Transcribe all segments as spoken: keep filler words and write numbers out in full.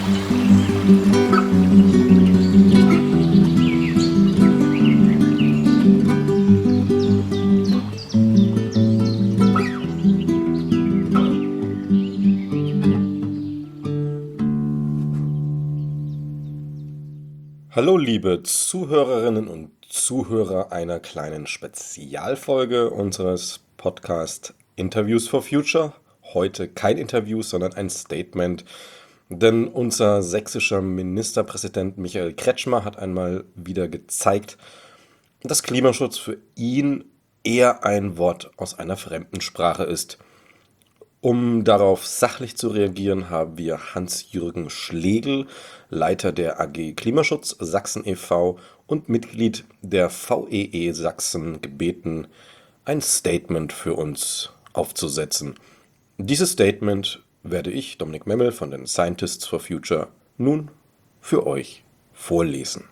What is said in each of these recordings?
Hallo liebe Zuhörerinnen und Zuhörer einer kleinen Spezialfolge unseres Podcast Interviews for Future. Heute kein Interview, sondern ein Statement, denn unser sächsischer Ministerpräsident Michael Kretschmer hat einmal wieder gezeigt, dass Klimaschutz für ihn eher ein Wort aus einer fremden Sprache ist. Um darauf sachlich zu reagieren, haben wir Hans-Jürgen Schlegel, Leiter der A G Klimaschutz Sachsen e V und Mitglied der V E E Sachsen, gebeten, ein Statement für uns aufzusetzen. Dieses Statement werde ich, Dominik Memmel von den Scientists for Future, nun für euch vorlesen.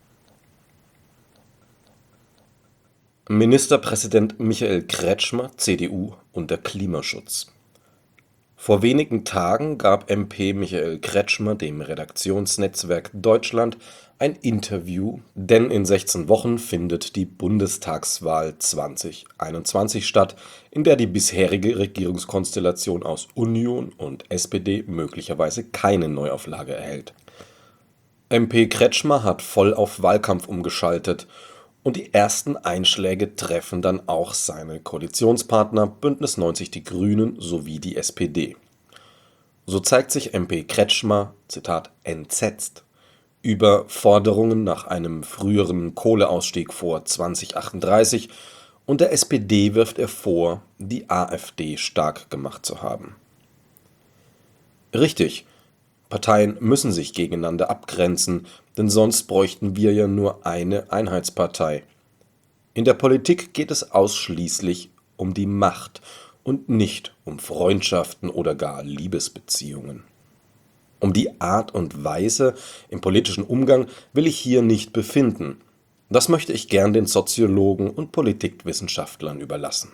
Ministerpräsident Michael Kretschmer, C D U, und der Klimaschutz. Vor wenigen Tagen gab M P Michael Kretschmer dem Redaktionsnetzwerk Deutschland ein Interview, denn in sechzehn Wochen findet die Bundestagswahl zwanzig einundzwanzig statt, in der die bisherige Regierungskonstellation aus Union und S P D möglicherweise keine Neuauflage erhält. M P Kretschmer hat voll auf Wahlkampf umgeschaltet und die ersten Einschläge treffen dann auch seine Koalitionspartner Bündnis neunzig Die Grünen sowie die S P D. So zeigt sich M P Kretschmer, Zitat, entsetzt über Forderungen nach einem früheren Kohleausstieg vor zwanzig achtunddreißig und der S P D wirft er vor, die AfD stark gemacht zu haben. Richtig, Parteien müssen sich gegeneinander abgrenzen, denn sonst bräuchten wir ja nur eine Einheitspartei. In der Politik geht es ausschließlich um die Macht und nicht um Freundschaften oder gar Liebesbeziehungen. Um die Art und Weise im politischen Umgang will ich hier nicht befinden. Das möchte ich gern den Soziologen und Politikwissenschaftlern überlassen.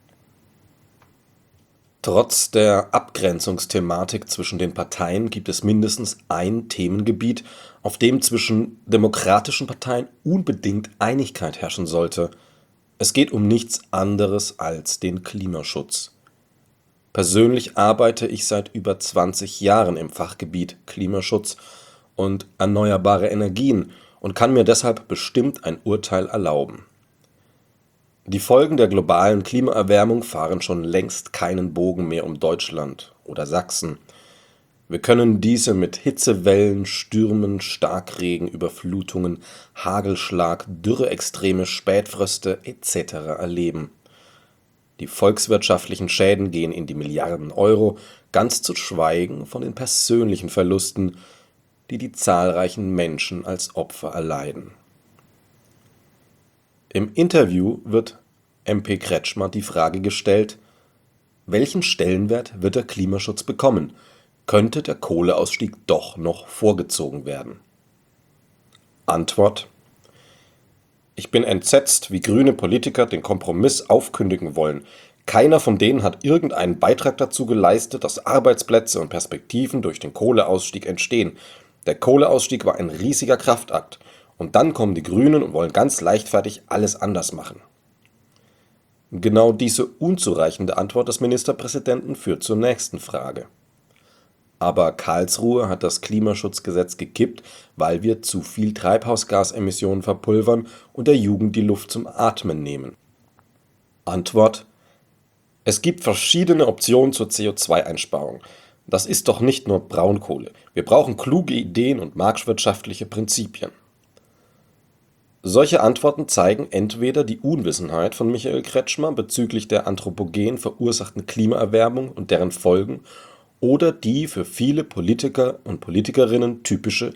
Trotz der Abgrenzungsthematik zwischen den Parteien gibt es mindestens ein Themengebiet, auf dem zwischen demokratischen Parteien unbedingt Einigkeit herrschen sollte. Es geht um nichts anderes als den Klimaschutz. Persönlich arbeite ich seit über zwanzig Jahren im Fachgebiet Klimaschutz und erneuerbare Energien und kann mir deshalb bestimmt ein Urteil erlauben. Die Folgen der globalen Klimaerwärmung fahren schon längst keinen Bogen mehr um Deutschland oder Sachsen. Wir können diese mit Hitzewellen, Stürmen, Starkregen, Überflutungen, Hagelschlag, Dürreextreme, Spätfröste et cetera erleben. Die volkswirtschaftlichen Schäden gehen in die Milliarden Euro, ganz zu schweigen von den persönlichen Verlusten, die die zahlreichen Menschen als Opfer erleiden. Im Interview wird M P Kretschmer die Frage gestellt: Welchen Stellenwert wird der Klimaschutz bekommen? Könnte der Kohleausstieg doch noch vorgezogen werden? Antwort: Ich bin entsetzt, wie grüne Politiker den Kompromiss aufkündigen wollen. Keiner von denen hat irgendeinen Beitrag dazu geleistet, dass Arbeitsplätze und Perspektiven durch den Kohleausstieg entstehen. Der Kohleausstieg war ein riesiger Kraftakt. Und dann kommen die Grünen und wollen ganz leichtfertig alles anders machen. Genau diese unzureichende Antwort des Ministerpräsidenten führt zur nächsten Frage. Aber Karlsruhe hat das Klimaschutzgesetz gekippt, weil wir zu viel Treibhausgasemissionen verpulvern und der Jugend die Luft zum Atmen nehmen. Antwort: Es gibt verschiedene Optionen zur C O zwei Einsparung. Das ist doch nicht nur Braunkohle. Wir brauchen kluge Ideen und marktwirtschaftliche Prinzipien. Solche Antworten zeigen entweder die Unwissenheit von Michael Kretschmer bezüglich der anthropogen verursachten Klimaerwärmung und deren Folgen oder die für viele Politiker und Politikerinnen typische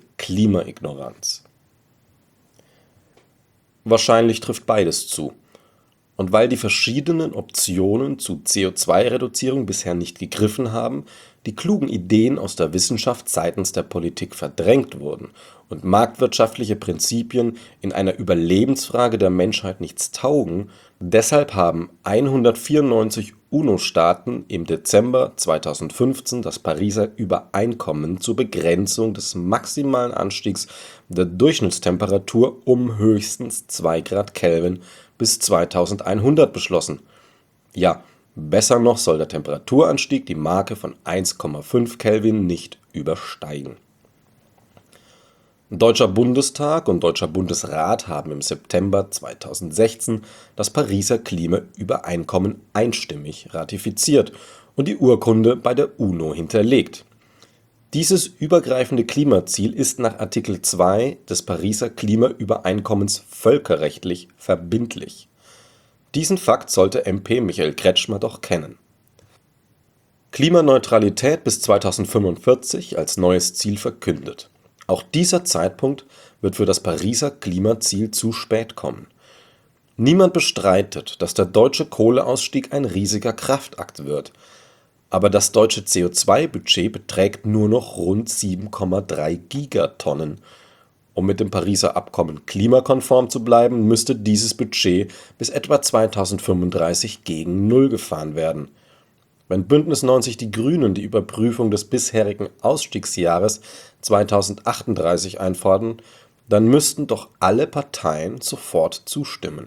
Klimaignoranz. Wahrscheinlich trifft beides zu. Und weil die verschiedenen Optionen zu C O zwei Reduzierung bisher nicht gegriffen haben, die klugen Ideen aus der Wissenschaft seitens der Politik verdrängt wurden und marktwirtschaftliche Prinzipien in einer Überlebensfrage der Menschheit nichts taugen, deshalb haben hundertvierundneunzig UNO-Staaten im Dezember zweitausendfünfzehn das Pariser Übereinkommen zur Begrenzung des maximalen Anstiegs der Durchschnittstemperatur um höchstens zwei Grad Kelvin bis zweitausendeinhundert beschlossen. Ja, besser noch soll der Temperaturanstieg die Marke von eins Komma fünf Kelvin nicht übersteigen. Deutscher Bundestag und Deutscher Bundesrat haben im September zweitausendsechzehn das Pariser Klimaübereinkommen einstimmig ratifiziert und die Urkunde bei der UNO hinterlegt. Dieses übergreifende Klimaziel ist nach Artikel zwei des Pariser Klimaübereinkommens völkerrechtlich verbindlich. Diesen Fakt sollte M P Michael Kretschmer doch kennen. Klimaneutralität bis zweitausendfünfundvierzig als neues Ziel verkündet. Auch dieser Zeitpunkt wird für das Pariser Klimaziel zu spät kommen. Niemand bestreitet, dass der deutsche Kohleausstieg ein riesiger Kraftakt wird. Aber das deutsche C O zwei Budget beträgt nur noch rund sieben Komma drei Gigatonnen. Um mit dem Pariser Abkommen klimakonform zu bleiben, müsste dieses Budget bis etwa zweitausendfünfunddreißig gegen Null gefahren werden. Wenn Bündnis neunzig Die Grünen die Überprüfung des bisherigen Ausstiegsjahres zweitausendachtunddreißig einfordern, dann müssten doch alle Parteien sofort zustimmen.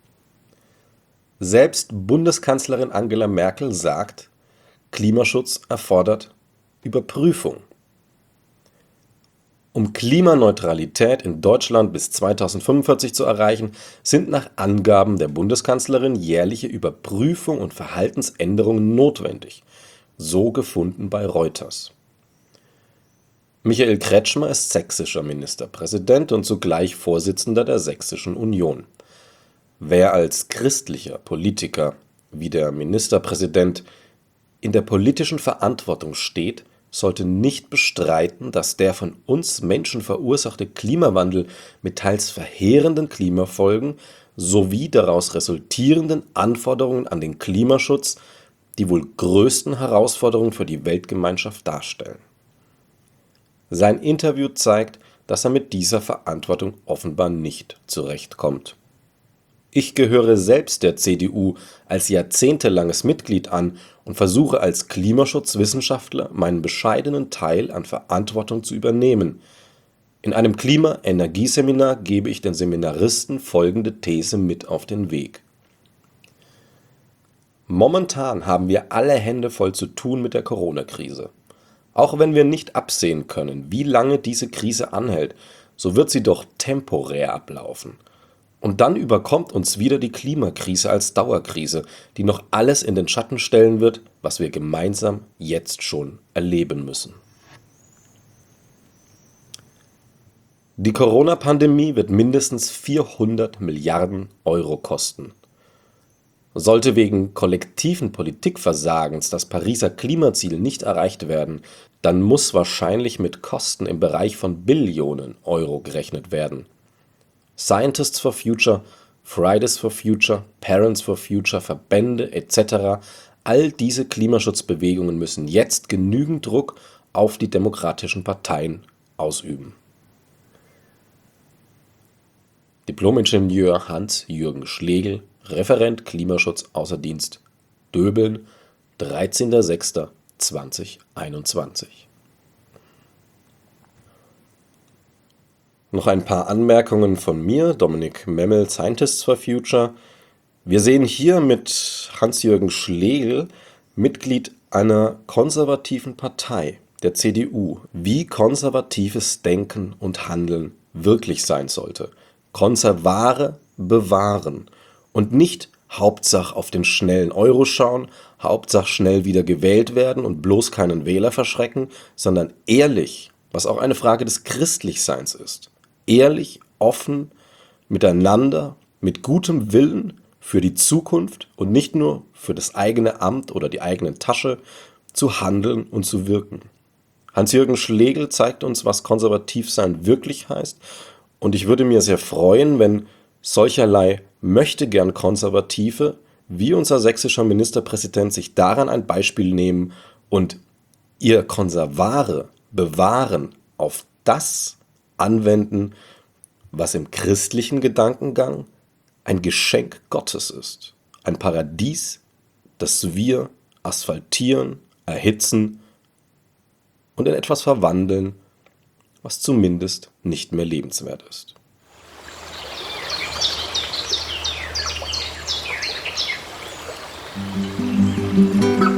Selbst Bundeskanzlerin Angela Merkel sagt, Klimaschutz erfordert Überprüfung. Um Klimaneutralität in Deutschland bis zweitausendfünfundvierzig zu erreichen, sind nach Angaben der Bundeskanzlerin jährliche Überprüfung und Verhaltensänderungen notwendig, so gefunden bei Reuters. Michael Kretschmer ist sächsischer Ministerpräsident und zugleich Vorsitzender der Sächsischen Union. Wer als christlicher Politiker, wie der Ministerpräsident, in der politischen Verantwortung steht, sollte nicht bestreiten, dass der von uns Menschen verursachte Klimawandel mit teils verheerenden Klimafolgen sowie daraus resultierenden Anforderungen an den Klimaschutz die wohl größten Herausforderungen für die Weltgemeinschaft darstellen. Sein Interview zeigt, dass er mit dieser Verantwortung offenbar nicht zurechtkommt. Ich gehöre selbst der C D U als jahrzehntelanges Mitglied an und versuche als Klimaschutzwissenschaftler meinen bescheidenen Teil an Verantwortung zu übernehmen. In einem Klima-Energieseminar gebe ich den Seminaristen folgende These mit auf den Weg. Momentan haben wir alle Hände voll zu tun mit der Corona-Krise. Auch wenn wir nicht absehen können, wie lange diese Krise anhält, so wird sie doch temporär ablaufen. Und dann überkommt uns wieder die Klimakrise als Dauerkrise, die noch alles in den Schatten stellen wird, was wir gemeinsam jetzt schon erleben müssen. Die Corona-Pandemie wird mindestens vierhundert Milliarden Euro kosten. Sollte wegen kollektiven Politikversagens das Pariser Klimaziel nicht erreicht werden, dann muss wahrscheinlich mit Kosten im Bereich von Billionen Euro gerechnet werden. Scientists for Future, Fridays for Future, Parents for Future, Verbände et cetera, all diese Klimaschutzbewegungen müssen jetzt genügend Druck auf die demokratischen Parteien ausüben. Diplom-Ingenieur Hans-Jürgen Schlegel, Referent Klimaschutz außer Dienst, Döbeln, dreizehnter sechster zweitausendeinundzwanzig. Noch ein paar Anmerkungen von mir, Dominik Memmel, Scientists for Future. Wir sehen hier mit Hans-Jürgen Schlegel, Mitglied einer konservativen Partei, der C D U, wie konservatives Denken und Handeln wirklich sein sollte. Konservare, bewahren und nicht Hauptsache auf den schnellen Euro schauen, Hauptsache schnell wieder gewählt werden und bloß keinen Wähler verschrecken, sondern ehrlich, was auch eine Frage des Christlichseins ist. Ehrlich, offen, miteinander, mit gutem Willen für die Zukunft und nicht nur für das eigene Amt oder die eigene Tasche zu handeln und zu wirken. Hans-Jürgen Schlegel zeigt uns, was konservativ sein wirklich heißt, und ich würde mir sehr freuen, wenn solcherlei möchte gern Konservative, wie unser sächsischer Ministerpräsident, sich daran ein Beispiel nehmen und ihr Konservare, Bewahren auf das anwenden, was im christlichen Gedankengang ein Geschenk Gottes ist. Ein Paradies, das wir asphaltieren, erhitzen und in etwas verwandeln, was zumindest nicht mehr lebenswert ist. Musik